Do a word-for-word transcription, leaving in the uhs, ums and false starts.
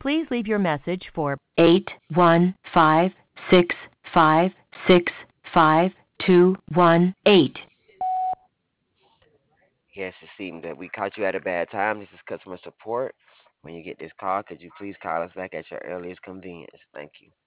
Please leave your message for eight one five six five six five two one eight. Yes, it seemed that we caught you at a bad time. This is customer support. When you get this call, could you please call us back at your earliest convenience? Thank you.